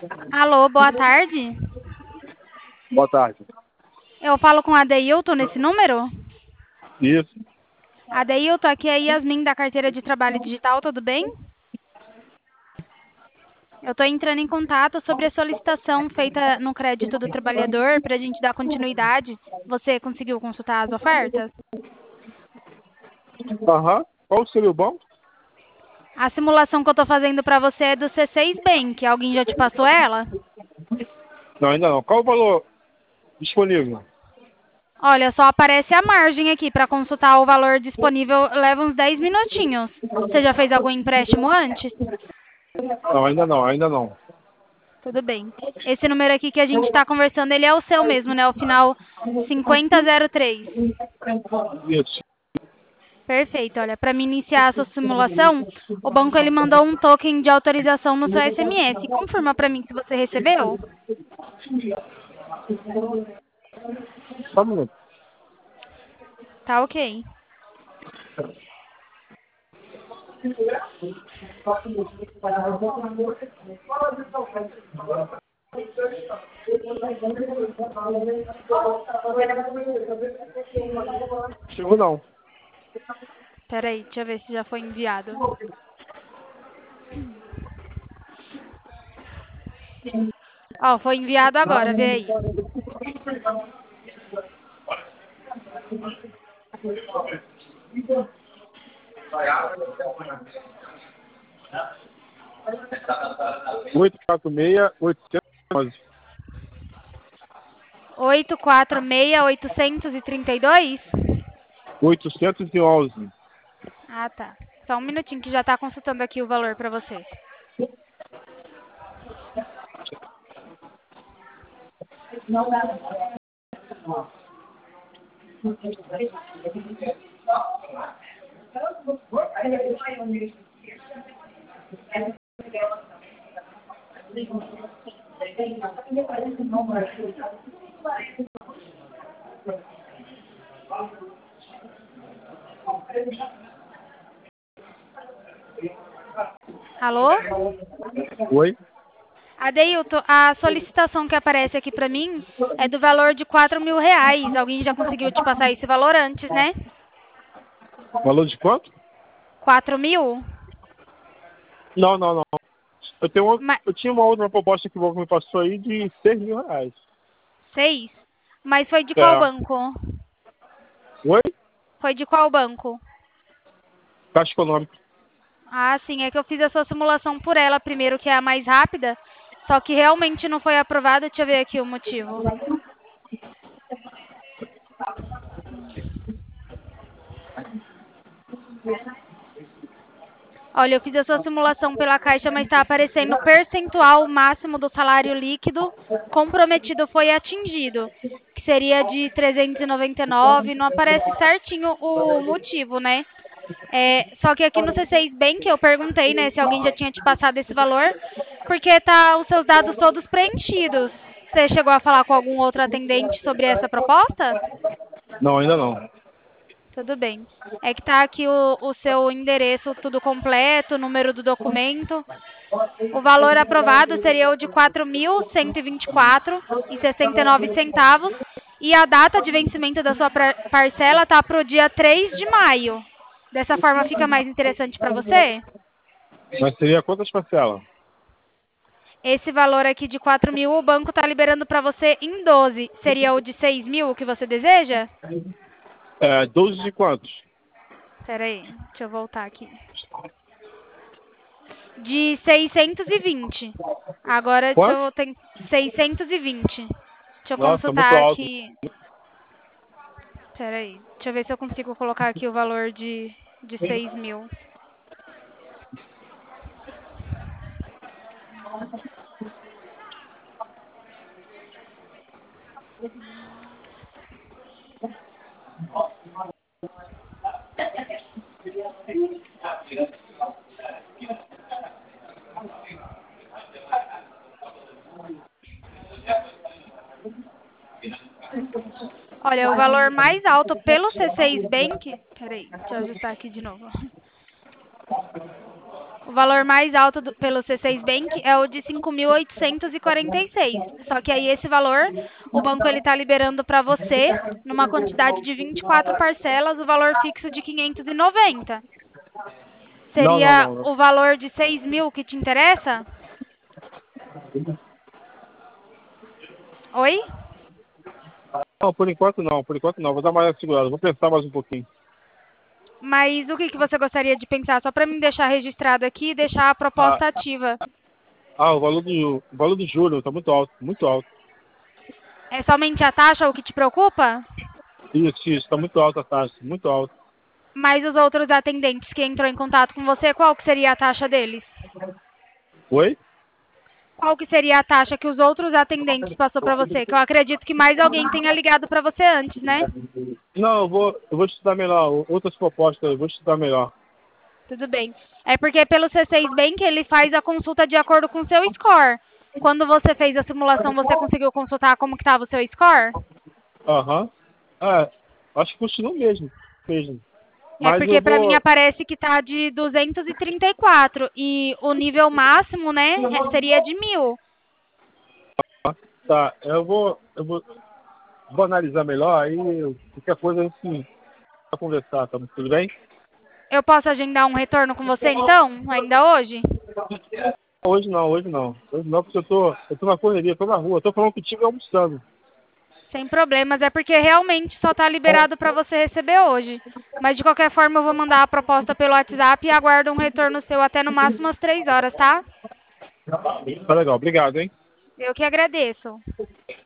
Alô, boa tarde. Boa tarde. Eu falo com a Adeilton nesse número? Isso. Adeilton, aqui é a Yasmin da carteira de trabalho digital, tudo bem? Eu estou entrando em contato sobre a solicitação feita no crédito do trabalhador para a gente dar continuidade. Você conseguiu consultar as ofertas? Aham. Qual seria o bom? A simulação que eu estou fazendo para você é do C6 Bank. Alguém já te passou ela? Não, ainda não. Qual o valor disponível? Olha, só aparece a margem aqui para consultar o valor disponível, leva uns 10 minutinhos. Você já fez algum empréstimo antes? Não, ainda não. Tudo bem. Esse número aqui que a gente está conversando, ele é o seu mesmo, né? O final 5003. Isso. Perfeito. Olha, para me iniciar a sua simulação, o banco ele mandou um token de autorização no seu SMS. Confirma para mim se você recebeu. Só um minuto. Tá ok. Chegou não. Espera aí, deixa eu ver se já foi enviado. Ó, foi enviado agora, vê aí. Oito quatro seis 811. 846-832? 811. Ah, tá. Só um minutinho que já está consultando aqui o valor para você. Alô? Oi? Adeilton, a solicitação que aparece aqui para mim é do valor de R$ 4.000. Alguém já conseguiu te passar esse valor antes, né? Valor de quanto? 4.000? Não. Ma- Eu tinha uma outra proposta que o banco me passou aí de R$ 6.000. 6? Mas foi de qual É. banco? Oi? Foi de qual banco? Caixa Econômica. Ah, sim, é que eu fiz a sua simulação por ela primeiro, que é a mais rápida, só que realmente não foi aprovada. Deixa eu ver aqui o motivo. Olha, eu fiz a sua simulação pela Caixa, mas está aparecendo o percentual máximo do salário líquido comprometido foi atingido, que seria de 399. Não aparece certinho o motivo, né? Só que aqui no C6 Bank eu perguntei, né, se alguém já tinha te passado esse valor, porque tá os seus dados todos preenchidos. Você chegou a falar com algum outro atendente sobre essa proposta? Não, ainda não. Tudo bem. É que tá aqui o seu endereço tudo completo, o número do documento. O valor aprovado seria o de R$ 4.124,69. E a data de vencimento da sua parcela está para o dia 3 de maio. Dessa forma fica mais interessante para você? Mas seria quantas parcelas? Esse valor aqui de 4.000, o banco está liberando para você em 12. Seria o de 6.000 que você deseja? 12 de quantos? Espera aí, deixa eu voltar aqui. De 620. Agora deixa Quanto? eu... Tem 620. Deixa eu Nossa, muito consultar alto. aqui. Espera aí, deixa eu ver se eu consigo colocar aqui o valor de 6.000. Olha, o valor mais alto pelo C6 Bank... Espera aí, deixa eu ajustar aqui de novo. O valor mais alto pelo C6 Bank é o de 5.846. Só que aí esse valor, o banco ele tá liberando para você, numa quantidade de 24 parcelas, o valor fixo de 590. Não, não, Seria não, não. o valor de 6.000 que te interessa? Oi? Não, por enquanto não, por enquanto não. Vou dar mais uma segurada, vou pensar mais um pouquinho. Mas o que você gostaria de pensar? Só para me deixar registrado aqui e deixar a Ah, proposta ativa. o valor do juro tá muito alto, muito alto. É somente a taxa o que te preocupa? Isso, tá muito alta a taxa, muito alto. Mas os outros atendentes que entrou em contato com você, qual que seria a taxa deles? Oi? Qual que seria a taxa que os outros atendentes passou para você? Que eu acredito que mais alguém tenha ligado para você antes, né? Não, eu vou estudar melhor, outras propostas, eu vou estudar melhor. Tudo bem. É porque pelo C6 Bank ele faz a consulta de acordo com o seu score. Quando você fez a simulação, você conseguiu consultar como que estava o seu score? Aham. É, acho que continua mesmo. É Mas eu porque para mim vou. aparece que tá de 234 e o nível máximo, né, seria de 1.000. Tá, eu vou analisar melhor, aí qualquer coisa a gente vai conversar, tá tudo bem? Eu posso agendar um retorno com você então, ainda hoje? Hoje não, hoje não. Hoje não, porque eu tô na correria, tô na rua, tô falando contigo e almoçando. Sem problemas, é porque realmente só tá liberado para você receber hoje. Mas de qualquer forma eu vou mandar a proposta pelo WhatsApp e aguardo um retorno seu até no máximo às 3 horas, tá? Tá legal, obrigado, hein? Eu que agradeço.